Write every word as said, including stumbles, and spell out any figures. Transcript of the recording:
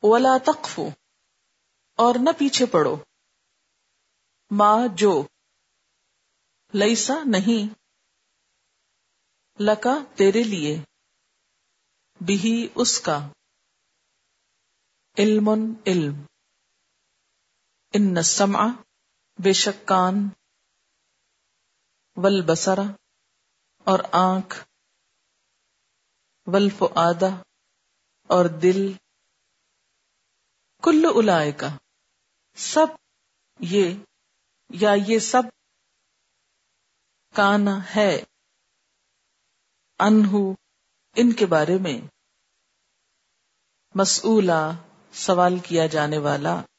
वला तक़फ़ु, और न पीछे पड़ो, माँ जो, लैसा नहीं, लका तेरे लिए, बिही उसका, इल्मुन इल्म, इन्न सम्अ बेशक कान, वल बसरा और आंख, वल फुआदा और दिल, कुल्लु उलाइका सब ये या ये सब, काना है, अनहु इनके बारे में, मसऊला सवाल किया जाने वाला,